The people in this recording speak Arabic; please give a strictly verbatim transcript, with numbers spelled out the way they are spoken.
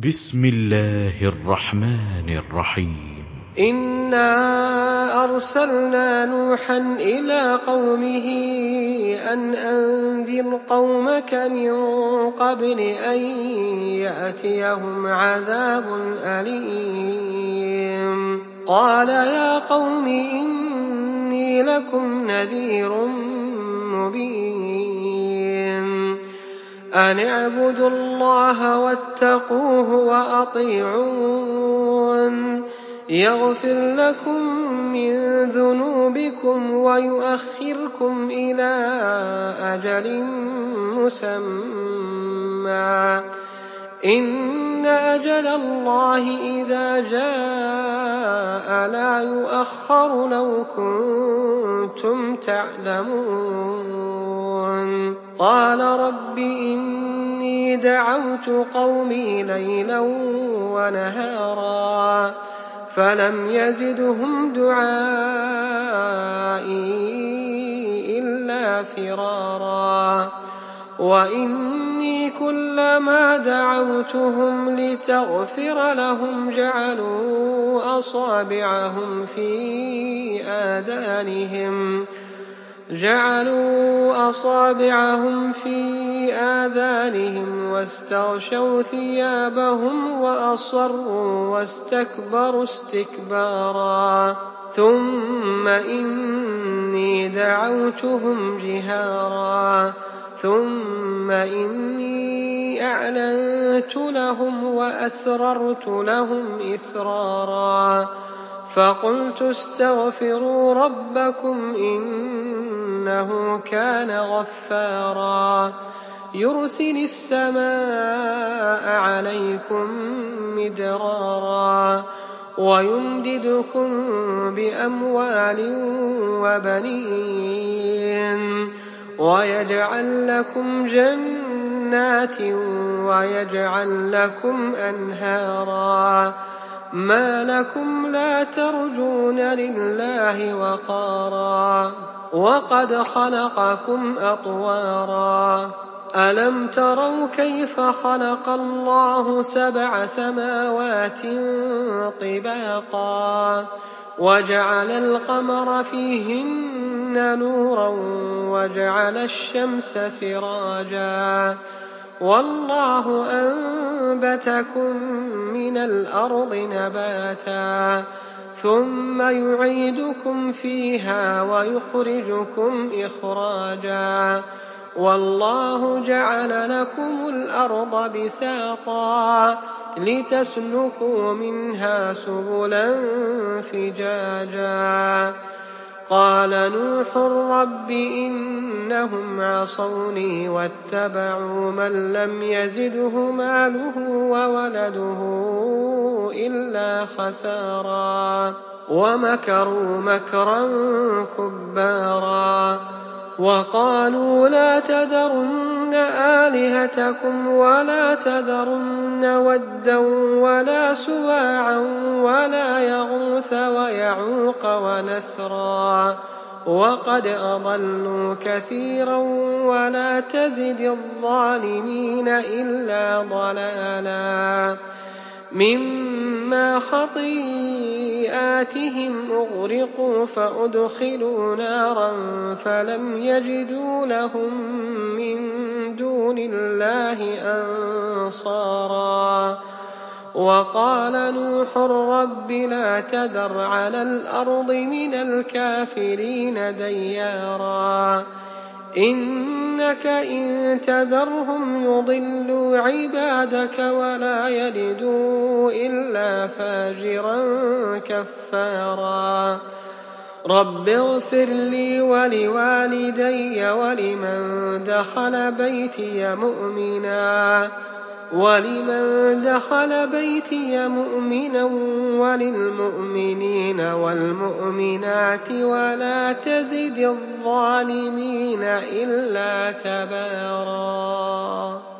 بسم الله الرحمن الرحيم إنا أرسلنا نوحا إلى قومه أن أنذر قومك من قبل أن يأتيهم عذاب أليم قال يا قوم إني لكم نذير مبين أن اعبدوا الله واتقوه وأطيعون يغفر لكم من ذنوبكم ويؤخركم إلى أجل مسمى إن أجل الله إذا جاء لا يؤخر لو كنتم تعلمون قال رب إني دعوت قومي ليلا ونهارا فلم يزدهم دعائي إلا فرارا وإني كلما دعوتهم لتغفر لهم جعلوا أصابعهم في آذانهم جعلوا أصابعهم في آذانهم واستغشوا ثيابهم وأصروا واستكبروا استكبارا ثم إني دعوتهم جهارا ثم إني أعلنت لهم وأسررت لهم إسرارا فقلت استغفروا ربكم إنه كان غفارا يرسل السماء عليكم مدرارا ويمددكم بأموال وبنين ويجعل لكم جنات ويجعل لكم أنهارا ما لكم لا ترجون لله وقارا وقد خلقكم أطوارا ألم تروا كيف خلق الله سبع سماوات طباقا وجعل القمر فيهن نورا وجعل الشمس سراجا والله أنبتكم من الأرض نباتا ثم يعيدكم فيها ويخرجكم إخراجا والله جعل لكم الأرض بساطا لتسلكوا منها سبلا فجاجا قال نوح رب إنهم عصوني واتبعوا من لم يزده ماله وولده إلا خسارا ومكروا مكرا كبارا وقالوا لا تذرن آلهتكم ولا تذرن ودا ولا سواعا ولا يغوث ويعوق ونسرا وقد أضلوا كثيرا ولا تزد الظالمين إلا ضلالا مما خطيئاتهم أغرقوا فأدخلوا نارا فلم يجدوا لهم من دون الله أنصارا وقال نوح رب لا تذر على الأرض من الكافرين ديارا إنك إن تذرهم يضلوا عبادك ولا يلدوا إلا فاجرا كفارا رب اغفر لي ولوالدي ولمن دخل بيتي مؤمنا ولمن دخل بيتي مؤمنا وللمؤمنين والمؤمنات ولا تزد الظالمين إلا تبارا.